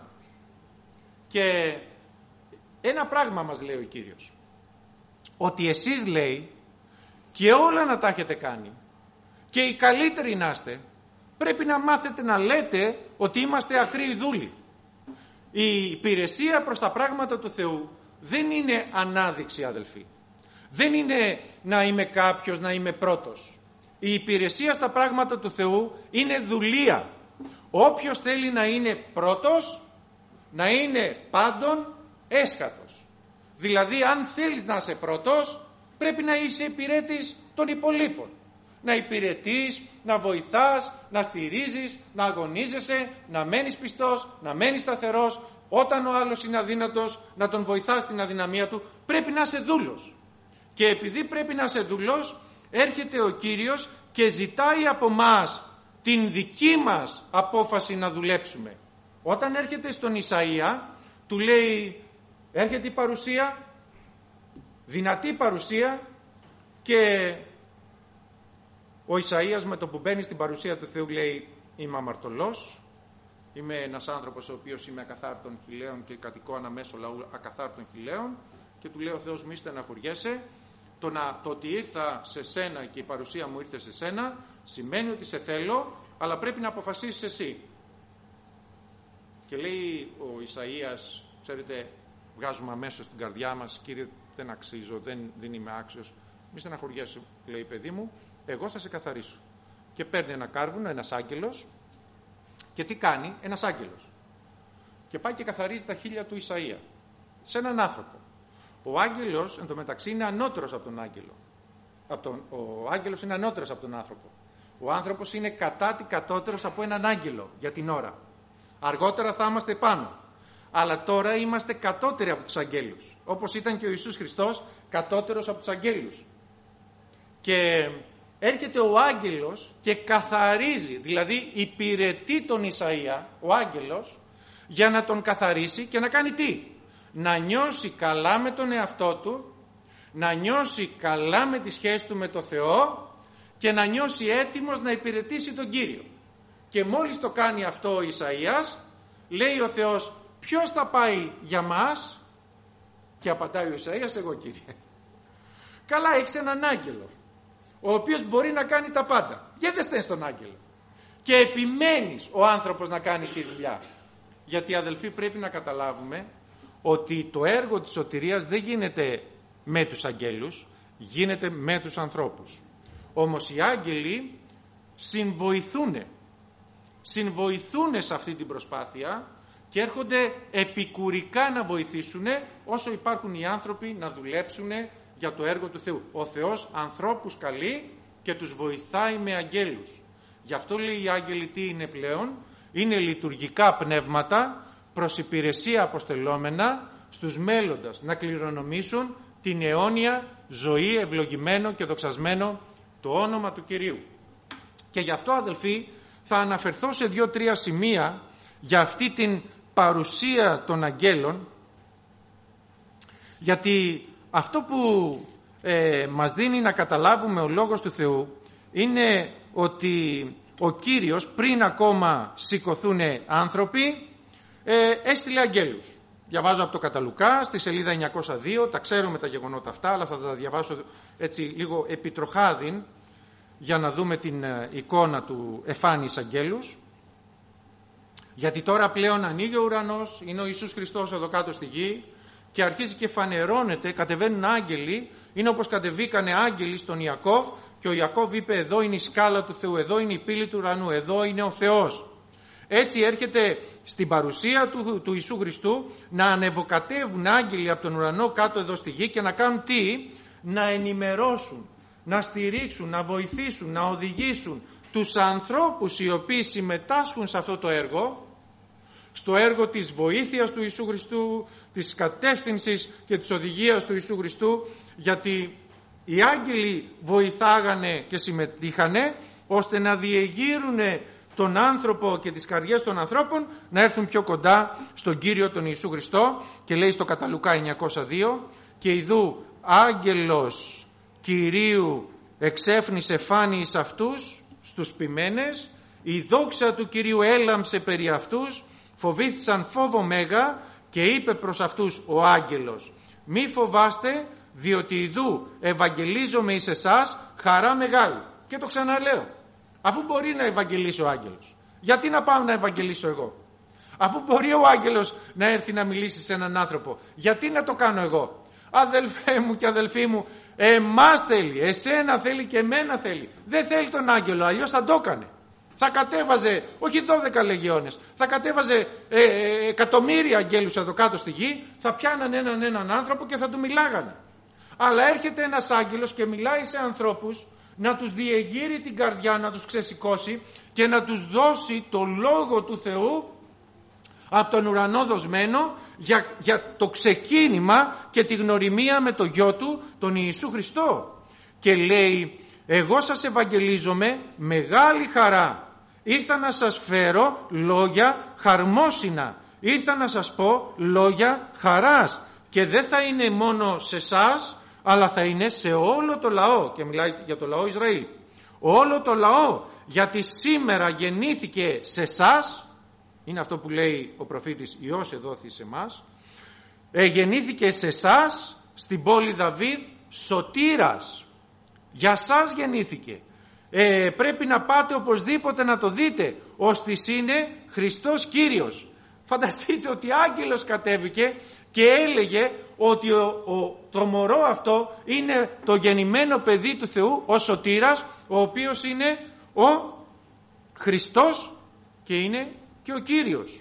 Και ένα πράγμα μας λέει ο Κύριος, ότι εσείς, λέει, και όλα να τα έχετε κάνει και οι καλύτεροι να είστε, πρέπει να μάθετε να λέτε ότι είμαστε ακραίοι δούλοι. Η υπηρεσία προς τα πράγματα του Θεού δεν είναι ανάδειξη, αδελφοί. Δεν είναι να είμαι κάποιος, να είμαι πρώτος. Η υπηρεσία στα πράγματα του Θεού είναι δουλεία. Όποιος θέλει να είναι πρώτος, να είναι πάντων έσχατος. Δηλαδή, αν θέλεις να είσαι πρώτος, πρέπει να είσαι υπηρέτης των υπολείπων. Να υπηρετείς, να βοηθάς, να στηρίζεις, να αγωνίζεσαι, να μένεις πιστός, να μένεις σταθερός. Όταν ο άλλος είναι αδύνατος, να τον βοηθάς στην αδυναμία του. Πρέπει να είσαι δούλος. Και επειδή πρέπει να είσαι δούλος, έρχεται ο Κύριος και ζητάει από μας την δική μας απόφαση να δουλέψουμε. Όταν έρχεται στον Ισαΐα, του λέει, έρχεται η παρουσία, δυνατή παρουσία, και ο Ισαΐας με το που μπαίνει στην παρουσία του Θεού λέει, είμαι αμαρτωλός, είμαι ένας άνθρωπος ο οποίος είμαι ακαθάρτων χιλέων και κατοικώ αναμέσω λαού ακαθάρτων χιλέων, και του λέει ο Θεός μη στεναχωριέσαι, το ότι ήρθα σε σένα και η παρουσία μου ήρθε σε σένα σημαίνει ότι σε θέλω, αλλά πρέπει να αποφασίσεις εσύ. Και λέει ο Ισαΐας, ξέρετε, βγάζουμε αμέσως στην καρδιά μας, Κύριε δεν αξίζω, δεν είμαι άξιος, μη στεναχωριέσαι, λέει, παιδί μου, εγώ θα σε καθαρίσω. Και παίρνει ένα κάρβουνο, ένας άγγελος, και τι κάνει ένας άγγελος? Και πάει και καθαρίζει τα χείλια του Ισαΐα σε έναν άνθρωπο. Ο άγγελος εν τω μεταξύ είναι ανώτερος από τον άγγελο. Ο άγγελος είναι ανώτερος από τον άνθρωπο. Ο άνθρωπος είναι κατώτερος από έναν άγγελο για την ώρα. Αργότερα θα είμαστε πάνω. Αλλά τώρα είμαστε κατώτεροι από τους αγγέλους. Όπως ήταν και ο Ιησούς Χριστός κατώτερος από τους αγγέλους. Και έρχεται ο άγγελος και καθαρίζει, δηλαδή υπηρετεί τον Ισαΐα, ο άγγελος, για να τον καθαρίσει και να κάνει τι? Να νιώσει καλά με τον εαυτό του, να νιώσει καλά με τη σχέση του με το Θεό και να νιώσει έτοιμος να υπηρετήσει τον Κύριο. Και μόλις το κάνει αυτό ο Ισαΐας, λέει ο Θεός, ποιος θα πάει για μας? Και απαντάει ο Ισαΐας, εγώ, Κύριε. Καλά, έχεις έναν άγγελο, ο οποίος μπορεί να κάνει τα πάντα. Γιατί δεν στέλνεις τον άγγελο? Και επιμένεις ο άνθρωπος να κάνει τη δουλειά. Γιατί, αδελφοί, πρέπει να καταλάβουμε ότι το έργο της σωτηρίας δεν γίνεται με τους αγγέλους, γίνεται με τους ανθρώπους. Όμως οι άγγελοι συμβοηθούν σε αυτή την προσπάθεια και έρχονται επικουρικά να βοηθήσουν όσο υπάρχουν οι άνθρωποι να δουλέψουν για το έργο του Θεού. Ο Θεός ανθρώπους καλεί και τους βοηθάει με αγγέλους. Γι' αυτό λέει οι άγγελοι τι είναι πλέον? Είναι λειτουργικά πνεύματα προς υπηρεσία αποστελόμενα στους μέλλοντας να κληρονομήσουν την αιώνια ζωή, ευλογημένο και δοξασμένο το όνομα του Κυρίου. Και γι' αυτό, αδελφοί, θα αναφερθώ σε 2-3 σημεία για αυτή την παρουσία των αγγέλων, γιατί αυτό που μας δίνει να καταλάβουμε ο Λόγος του Θεού είναι ότι ο Κύριος, πριν ακόμα σηκωθούν άνθρωποι, έστειλε αγγέλους. Διαβάζω από το Καταλουκά στη σελίδα 902, τα ξέρουμε τα γεγονότα αυτά, αλλά θα τα διαβάσω έτσι λίγο επιτροχάδιν για να δούμε την εικόνα του εφάνης αγγέλους. Γιατί τώρα πλέον ανοίγει ο ουρανός, είναι ο Ιησούς Χριστός εδώ κάτω στη γη και αρχίζει και φανερώνεται, κατεβαίνουν άγγελοι, είναι όπως κατεβήκανε άγγελοι στον Ιακώβ και ο Ιακώβ είπε, εδώ είναι η σκάλα του Θεού, εδώ είναι η πύλη του ουρανού, εδώ είναι ο Θεός. Έτσι έρχεται στην παρουσία του Ιησού Χριστού να ανεβοκατεύουν άγγελοι από τον ουρανό κάτω εδώ στη γη και να κάνουν τι? Να ενημερώσουν, να στηρίξουν, να βοηθήσουν, να οδηγήσουν τους ανθρώπους οι οποίοι συμμετάσχουν σε αυτό το έργο, στο έργο της βοήθειας του Ιησού Χριστού, της κατεύθυνσης και της οδηγίας του Ιησού Χριστού, γιατί οι άγγελοι βοηθάγανε και συμμετείχανε ώστε να διεγείρουν τον άνθρωπο και τις καρδιές των ανθρώπων να έρθουν πιο κοντά στον Κύριο τον Ιησού Χριστό. Και λέει στο Καταλουκά 902, και ιδού άγγελος Κυρίου εξέφνησε φάνη εις αυτούς, στους ποιμένες, η δόξα του Κυρίου έλαμψε περί αυτούς, φοβήθησαν φόβο μέγα και είπε προς αυτούς ο άγγελος, μη φοβάστε, διότι ιδού ευαγγελίζομαι εις εσάς χαρά μεγάλη. Και το ξαναλέω, αφού μπορεί να ευαγγελίσει ο άγγελος, γιατί να πάω να ευαγγελίσω εγώ? Αφού μπορεί ο άγγελος να έρθει να μιλήσει σε έναν άνθρωπο, γιατί να το κάνω εγώ? Αδελφέ μου και αδελφοί μου, εμάς θέλει, εσένα θέλει και εμένα θέλει. Δεν θέλει τον άγγελο, αλλιώς θα το έκανε. Θα κατέβαζε, όχι 12 λεγιώνες, θα κατέβαζε εκατομμύρια αγγέλους εδώ κάτω στη γη, θα πιάναν έναν άνθρωπο και θα του μιλάγανε. Αλλά έρχεται ένας άγγελος και μιλάει σε ανθρώπους, να τους διεγείρει την καρδιά, να τους ξεσηκώσει και να τους δώσει το Λόγο του Θεού από τον ουρανό δοσμένο για το ξεκίνημα και τη γνωριμία με το Γιο Του, τον Ιησού Χριστό. Και λέει, εγώ σας ευαγγελίζομαι μεγάλη χαρά. Ήρθα να σας φέρω λόγια χαρμόσυνα. Ήρθα να σας πω λόγια χαράς. Και δεν θα είναι μόνο σε εσάς, αλλά θα είναι σε όλο το λαό. Και μιλάει για το λαό Ισραήλ. Όλο το λαό, γιατί σήμερα γεννήθηκε σε εσάς είναι αυτό που λέει ο προφήτης Υιός εδόθη σε εμάς, γεννήθηκε σε εσάς στην πόλη Δαβίδ σωτήρας. Για σας γεννήθηκε. Πρέπει να πάτε οπωσδήποτε να το δείτε, ώστις είναι Χριστός Κύριος. Φανταστείτε ότι άγγελος κατέβηκε και έλεγε ότι το μωρό αυτό είναι το γεννημένο παιδί του Θεού, ο σωτήρας, ο οποίος είναι ο Χριστός και είναι και ο Κύριος.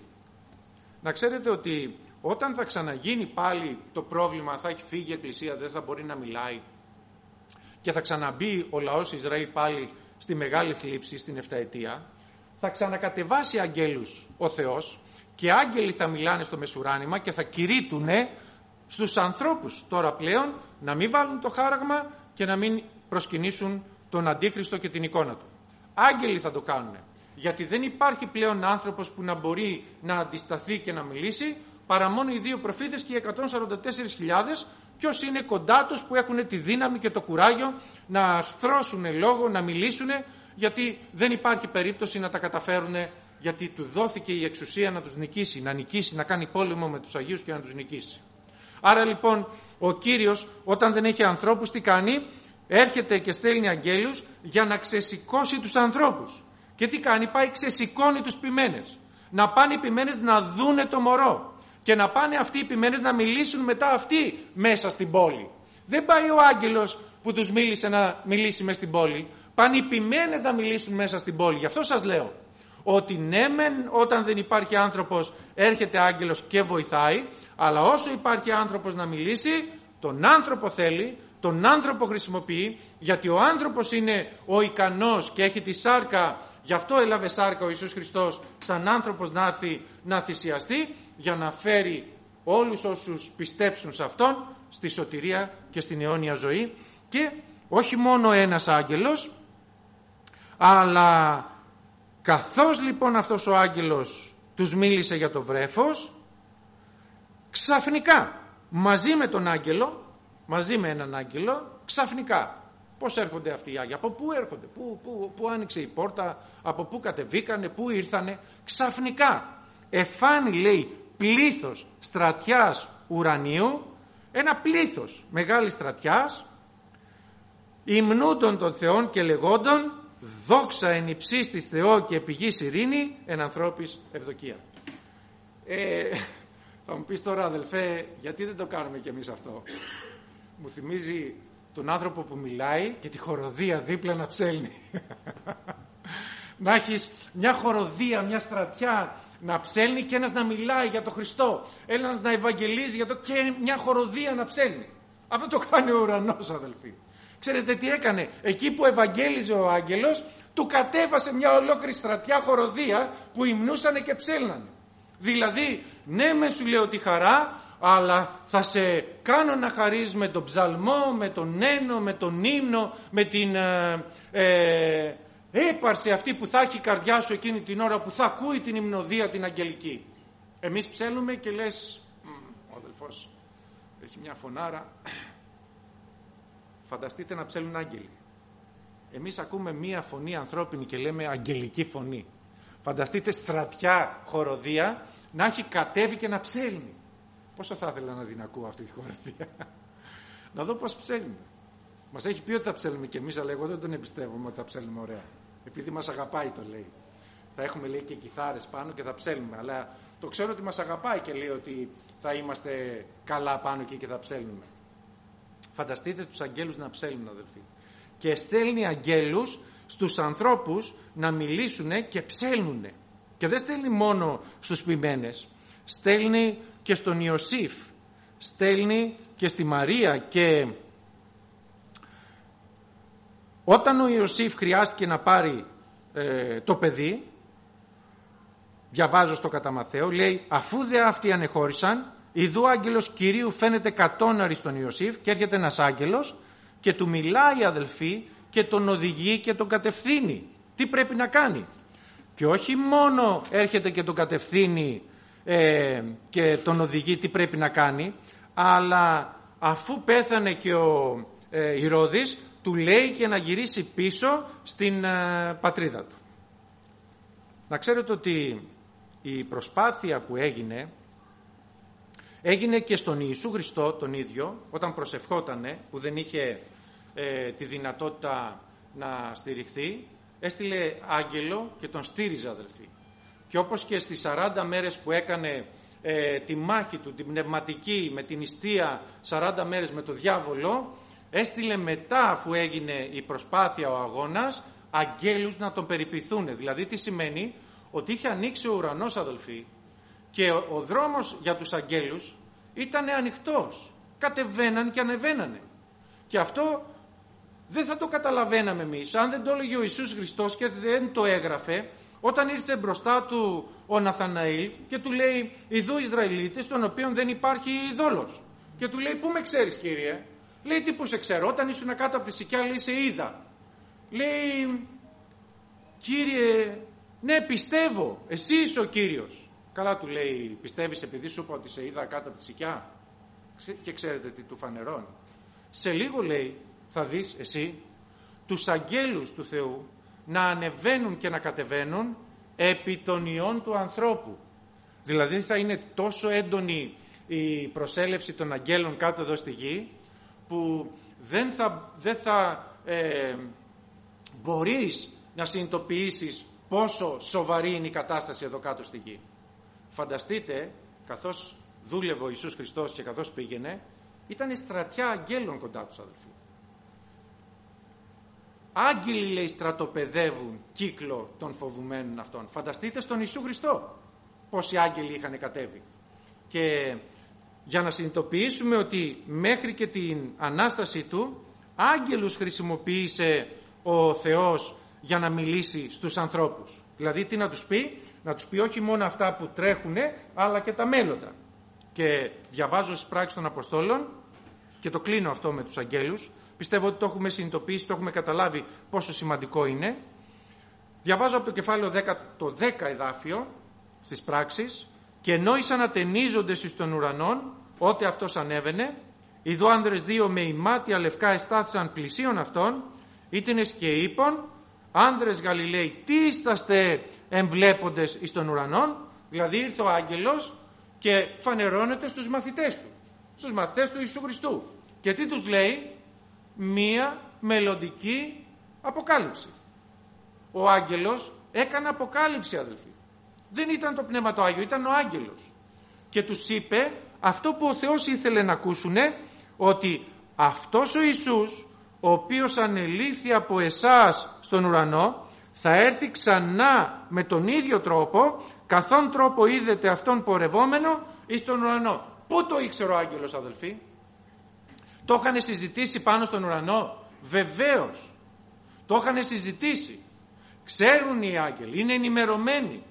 Να ξέρετε ότι όταν θα ξαναγίνει πάλι το πρόβλημα, θα έχει φύγει η Εκκλησία, δεν θα μπορεί να μιλάει και θα ξαναμπεί ο λαός Ισραήλ πάλι στη μεγάλη θλίψη, στην 7ετία, θα ξανακατεβάσει αγγέλους ο Θεός και άγγελοι θα μιλάνε στο μεσουράνημα και θα κηρύττουνε στους ανθρώπους τώρα πλέον να μην βάλουν το χάραγμα και να μην προσκυνήσουν τον Αντίχριστο και την εικόνα του. Άγγελοι θα το κάνουν, γιατί δεν υπάρχει πλέον άνθρωπος που να μπορεί να αντισταθεί και να μιλήσει παρά μόνο οι δύο προφήτες και οι 144.000. Ποιος είναι κοντά τους που έχουν τη δύναμη και το κουράγιο να αρθρώσουν λόγο, να μιλήσουν, γιατί δεν υπάρχει περίπτωση να τα καταφέρουν, γιατί του δόθηκε η εξουσία να τους νικήσει, να κάνει πόλεμο με τους Αγίους και να τους νικήσει. Άρα λοιπόν ο Κύριος όταν δεν έχει ανθρώπους τι κάνει? Έρχεται και στέλνει αγγέλους για να ξεσηκώσει τους ανθρώπους. Και τι κάνει? Πάει ξεσηκώνει τους ποιμένες. Να πάνε οι ποιμένες να δούνε το μωρό. Και να πάνε αυτοί οι ποιμένες να μιλήσουν μετά αυτοί μέσα στην πόλη. Δεν πάει ο άγγελος που τους μίλησε να μιλήσει μέσα στην πόλη. Πάνε οι ποιμένες να μιλήσουν μέσα στην πόλη. Γι' αυτό σας λέω ότι ναι μεν όταν δεν υπάρχει άνθρωπος έρχεται άγγελος και βοηθάει, αλλά όσο υπάρχει άνθρωπος να μιλήσει, τον άνθρωπο θέλει, τον άνθρωπο χρησιμοποιεί, γιατί ο άνθρωπος είναι ο ικανός και έχει τη σάρκα. Γι' αυτό έλαβε σάρκα ο Ιησούς Χριστός σαν άνθρωπος να έρθει να θυσιαστεί, για να φέρει όλους όσους πιστέψουν σε Αυτόν στη σωτηρία και στην αιώνια ζωή. Και όχι μόνο ένας άγγελος, αλλά καθώς λοιπόν αυτός ο άγγελος τους μίλησε για το βρέφος, ξαφνικά μαζί με τον άγγελο, μαζί με έναν άγγελο, ξαφνικά πώς έρχονται αυτοί οι Άγιοι, από πού έρχονται, πού άνοιξε η πόρτα, από πού κατεβήκανε, πού ήρθανε? Ξαφνικά εφάνει, λέει, πλήθος στρατιάς ουρανίου, ένα πλήθος μεγάλης στρατιάς, υμνούντων των Θεών και λεγόντων δόξα εν υψίστης Θεό και πηγής ειρήνη εν ανθρώπης ευδοκία. Θα μου πεις τώρα, αδελφέ, γιατί δεν το κάνουμε κι εμείς αυτό? Μου θυμίζει τον άνθρωπο που μιλάει και τη χοροδία δίπλα να ψέλνει. Να έχεις μια χοροδία, μια στρατιά να ψέλνει και ένας να μιλάει για τον Χριστό, ένας να ευαγγελίζει για το και μια χοροδία να ψέλνει. Αυτό το κάνει ο ουρανός, αδελφοί. Ξέρετε τι έκανε? Εκεί που ευαγγέλιζε ο άγγελος, του κατέβασε μια ολόκληρη στρατιά χοροδία που υμνούσανε και ψέλνανε. Δηλαδή, ναι με σου λέω τη χαρά, αλλά θα σε κάνω να χαρείς με τον ψαλμό, με τον ένο, με τον ύμνο, με την έπαρση αυτή που θα έχει η καρδιά σου εκείνη την ώρα που θα ακούει την υμνοδία την αγγελική. Εμείς ψέλνουμε και λες, ο αδελφός έχει μια φωνάρα. Φανταστείτε να ψέλνουν άγγελοι. Εμείς ακούμε μια φωνή ανθρώπινη και λέμε αγγελική φωνή. Φανταστείτε στρατιά χοροδία να έχει κατέβει και να ψέλνει. Πόσο θα ήθελα να την ακούω αυτή τη χοροδία. Να δω πώς ψέλνει. Μας έχει πει ότι θα ψέλνουμε κι εμείς, αλλά εγώ δεν τον εμπιστεύομαι ότι θα ψέλνουμε ωραία. Επειδή μας αγαπάει το λέει. Θα έχουμε λέει και κιθάρες πάνω και θα ψέλνουμε. Αλλά το ξέρω ότι μας αγαπάει και λέει ότι θα είμαστε καλά πάνω εκεί και θα ψέλνουμε. Φανταστείτε τους αγγέλους να ψέλνουν, αδελφοί. Και στέλνει αγγέλους στους ανθρώπους να μιλήσουν και ψέλνουν. Και δεν στέλνει μόνο στους ποιμένες. Στέλνει και στον Ιωσήφ. Στέλνει και στη Μαρία. Και όταν ο Ιωσήφ χρειάστηκε να πάρει το παιδί, διαβάζω στο κατά Μαθαίο, λέει, αφού δε αυτοί ανεχώρησαν, ιδού άγγελος Κυρίου φαίνεται κατώναρη στον Ιωσήφ και έρχεται ένας άγγελος και του μιλάει, αδελφοί, και τον οδηγεί και τον κατευθύνει. Τι πρέπει να κάνει? Και όχι μόνο έρχεται και τον κατευθύνει και τον οδηγεί τι πρέπει να κάνει, αλλά αφού πέθανε και ο Ηρώδης, του λέει και να γυρίσει πίσω στην πατρίδα του. Να ξέρετε ότι η προσπάθεια που έγινε και στον Ιησού Χριστό τον ίδιο, όταν προσευχότανε, που δεν είχε τη δυνατότητα να στηριχθεί, έστειλε άγγελο και τον στήριζε, αδελφοί. Και όπως και στις 40 μέρες που έκανε τη μάχη του, την πνευματική, με την νηστεία 40 μέρες με το διάβολο, έστειλε μετά, αφού έγινε η προσπάθεια, ο αγώνας, αγγέλους να τον περιποιηθούν. Δηλαδή τι σημαίνει? Ότι είχε ανοίξει ο ουρανός, αδελφοί, και ο δρόμος για τους αγγέλους ήταν ανοιχτός. Κατεβαίναν και ανεβαίνανε. Και αυτό δεν θα το καταλαβαίναμε εμείς αν δεν το έλεγε ο Ιησούς Χριστός και δεν το έγραφε, όταν ήρθε μπροστά του ο Ναθαναήλ και του λέει, ιδού Ισραηλίτες, των οποίων δεν υπάρχει δόλος. Και του λέει, πού με ξέρεις, Κύριε? Λέει, τι που σε ξέρω? Όταν ήσουν κάτω από τη σικιά, λέει, σε είδα. Λέει, Κύριε, ναι, πιστεύω, εσύ είσαι ο Κύριος. Καλά, του λέει, πιστεύεις επειδή σου είπα ότι σε είδα κάτω από τη σικιά? Και ξέρετε τι του φανερώνει? Σε λίγο, λέει, θα δεις εσύ τους αγγέλους του Θεού να ανεβαίνουν και να κατεβαίνουν επί των ιών του ανθρώπου. Δηλαδή θα είναι τόσο έντονη η προσέλευση των αγγέλων κάτω εδώ στη γη, που δεν θα μπορείς να συνειδητοποιήσεις πόσο σοβαρή είναι η κατάσταση εδώ κάτω στη γη. Φανταστείτε, καθώς δούλευε ο Ιησούς Χριστός και καθώς πήγαινε, ήταν στρατιά αγγέλων κοντά τους, αδελφοί. Άγγελοι, λέει, στρατοπεδεύουν κύκλο των φοβουμένων αυτών. Φανταστείτε στον Ιησού Χριστό πόσοι άγγελοι είχαν κατέβει. Και για να συνειδητοποιήσουμε ότι μέχρι και την Ανάσταση του, άγγελους χρησιμοποίησε ο Θεός για να μιλήσει στους ανθρώπους. Δηλαδή τι να τους πει? Να τους πει όχι μόνο αυτά που τρέχουνε, αλλά και τα μέλλοντα. Και διαβάζω στις πράξεις των Αποστόλων και το κλείνω αυτό με τους αγγέλους. Πιστεύω ότι το έχουμε συνειδητοποιήσει, το έχουμε καταλάβει πόσο σημαντικό είναι. Διαβάζω από το κεφάλαιο 10, το 10 εδάφιο στις πράξεις. Και ενώ ήσαν ατενίζοντες εις των ουρανών, ότε αυτός ανέβαινε, ειδού άνδρες δύο με ημάτια λευκά εστάθησαν πλησίον αυτών, ήτινες και είπαν, άνδρες Γαλιλαίοι, τι είσαστε εμβλέποντες εις των ουρανών? Δηλαδή ήρθε ο άγγελος και φανερώνεται στους μαθητές του, στους μαθητές του Ιησού Χριστού. Και τι τους λέει? Μία μελλοντική αποκάλυψη. Ο άγγελος έκανε αποκάλυψη, αδελφοί. Δεν ήταν το Πνεύμα το Άγιο, ήταν ο άγγελος. Και τους είπε αυτό που ο Θεός ήθελε να ακούσουνε, ότι αυτός ο Ιησούς, ο οποίος ανελήφθη από εσάς στον ουρανό, θα έρθει ξανά με τον ίδιο τρόπο, καθόν τρόπο είδετε αυτόν πορευόμενο εις τον ουρανό. Πού το ήξερε ο άγγελος, αδελφοί? Το είχαν συζητήσει πάνω στον ουρανό? Βεβαίως. Το είχαν συζητήσει. Ξέρουν οι άγγελοι, είναι ενημερωμένοι.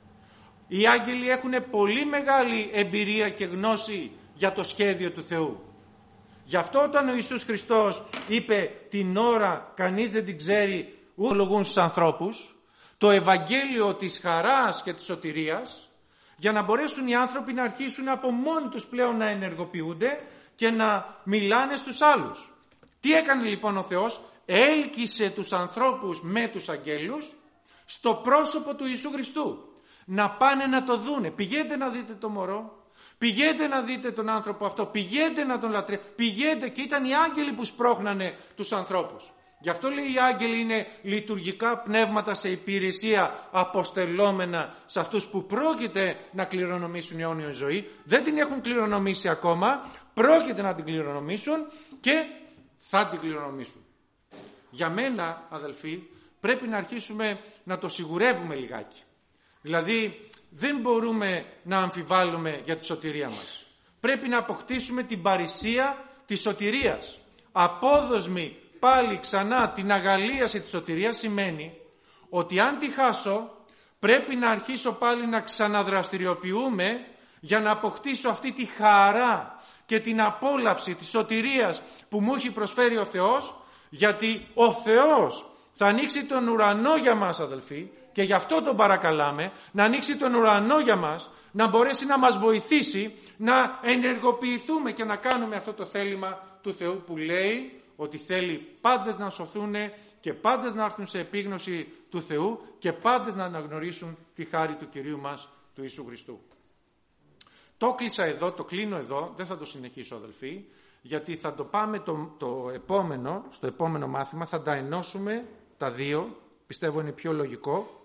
Οι άγγελοι έχουν πολύ μεγάλη εμπειρία και γνώση για το σχέδιο του Θεού. Γι' αυτό όταν ο Ιησούς Χριστός είπε την ώρα κανείς δεν την ξέρει ούτε λογούν στους ανθρώπους, το Ευαγγέλιο της χαράς και της σωτηρίας, για να μπορέσουν οι άνθρωποι να αρχίσουν από μόνοι τους πλέον να ενεργοποιούνται και να μιλάνε στους άλλους. Τι έκανε λοιπόν ο Θεός? Έλκυσε τους ανθρώπους με τους αγγέλους στο πρόσωπο του Ιησού Χριστού. Να πάνε να το δούνε. Πηγαίνετε να δείτε το μωρό. Πηγαίνετε να δείτε τον άνθρωπο αυτό. Πηγαίνετε να τον λατρεύετε. Πηγαίνετε. Και ήταν οι άγγελοι που σπρώχνανε τους ανθρώπους. Γι' αυτό λέει οι άγγελοι είναι λειτουργικά πνεύματα σε υπηρεσία αποστελόμενα σε αυτούς που πρόκειται να κληρονομήσουν η αιώνια ζωή. Δεν την έχουν κληρονομήσει ακόμα. Πρόκειται να την κληρονομήσουν και θα την κληρονομήσουν. Για μένα, αδελφοί, πρέπει να αρχίσουμε να το σιγουρεύουμε λιγάκι. Δηλαδή δεν μπορούμε να αμφιβάλλουμε για τη σωτηρία μας. Πρέπει να αποκτήσουμε την παρησία της σωτηρίας. Απόδοσμη πάλι ξανά την αγαλίαση της σωτηρίας σημαίνει ότι αν τη χάσω πρέπει να αρχίσω πάλι να ξαναδραστηριοποιούμε για να αποκτήσω αυτή τη χαρά και την απόλαυση της σωτηρίας που μου έχει προσφέρει ο Θεός, γιατί ο Θεός θα ανοίξει τον ουρανό για μας, αδελφοί, και γι' αυτό τον παρακαλάμε να ανοίξει τον ουρανό για μας, να μπορέσει να μας βοηθήσει να ενεργοποιηθούμε και να κάνουμε αυτό το θέλημα του Θεού που λέει ότι θέλει πάντες να σωθούν και πάντες να έρθουν σε επίγνωση του Θεού και πάντες να αναγνωρίσουν τη χάρη του Κυρίου μας του Ιησού Χριστού. Το κλείσα εδώ, το κλείνω εδώ, δεν θα το συνεχίσω αδελφοί, γιατί θα το πάμε στο επόμενο μάθημα, θα τα ενώσουμε τα δύο, πιστεύω είναι πιο λογικό.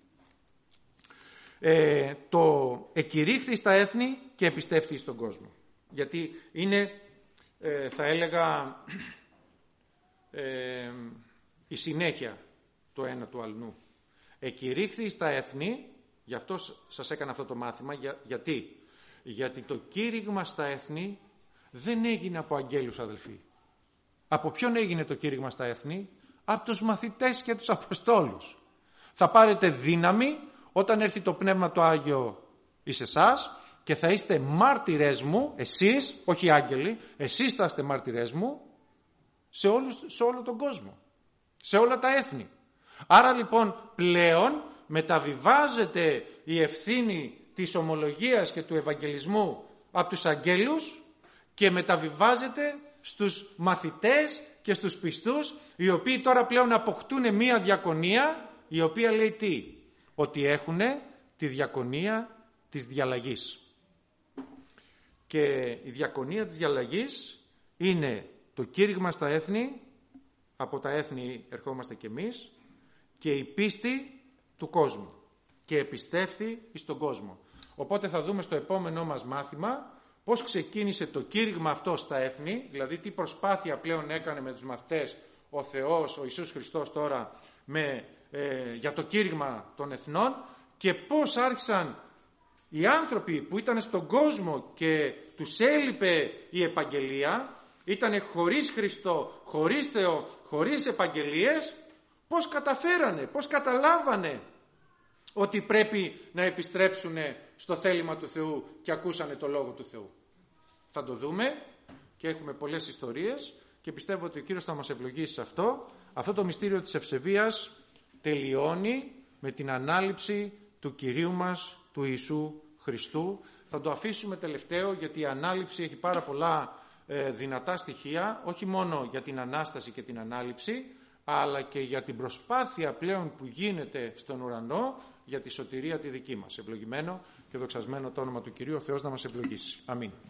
Το εκηρύχθη στα έθνη και επιστεύθη στον κόσμο. Γιατί είναι, θα έλεγα, η συνέχεια το ένα του αλλού. Εκηρύχθη στα έθνη, γι' αυτό σας έκανα αυτό το μάθημα, γιατί το κήρυγμα στα έθνη δεν έγινε από αγγέλους αδελφοί. Από ποιον έγινε το κήρυγμα στα έθνη? Από τους μαθητές και τους Αποστόλους. Θα πάρετε δύναμη όταν έρθει το Πνεύμα το Άγιο εις εσάς και θα είστε μάρτυρες μου, εσείς, όχι άγγελοι, εσείς θα είστε μάρτυρες μου σε όλο τον κόσμο, σε όλα τα έθνη. Άρα λοιπόν πλέον μεταβιβάζεται η ευθύνη της ομολογίας και του ευαγγελισμού από τους αγγέλους και μεταβιβάζεται στους μαθητές και στους πιστούς, οι οποίοι τώρα πλέον αποκτούν μία διακονία, η οποία λέει τι? Ότι έχουν τη διακονία της διαλλαγής. Και η διακονία της διαλλαγής είναι το κήρυγμα στα έθνη, από τα έθνη ερχόμαστε κι εμείς, και η πίστη του κόσμου και επιστεύθη εις τον κόσμο. Οπότε θα δούμε στο επόμενό μας μάθημα πώς ξεκίνησε το κήρυγμα αυτό στα έθνη, δηλαδή τι προσπάθεια πλέον έκανε με τους μαθητές ο Θεός, ο Ιησούς Χριστός τώρα για το κήρυγμα των εθνών, και πώς άρχισαν οι άνθρωποι που ήταν στον κόσμο και τους έλειπε η επαγγελία, ήταν χωρίς Χριστό, χωρίς Θεό, χωρίς επαγγελίες, πώς καταφέρανε, πώς καταλάβανε ότι πρέπει να επιστρέψουν στο θέλημα του Θεού και ακούσανε το Λόγο του Θεού. Θα το δούμε και έχουμε πολλές ιστορίες και πιστεύω ότι ο Κύριος θα μας ευλογήσει σε αυτό. Αυτό το μυστήριο της ευσεβίας τελειώνει με την ανάληψη του Κυρίου μας, του Ιησού Χριστού. Θα το αφήσουμε τελευταίο γιατί η ανάληψη έχει πάρα πολλά δυνατά στοιχεία, όχι μόνο για την Ανάσταση και την ανάληψη, αλλά και για την προσπάθεια πλέον που γίνεται στον ουρανό για τη σωτηρία τη δική μας. Ευλογημένο και δοξασμένο το όνομα του Κυρίου, ο Θεός να μας ευλογήσει. Αμήν.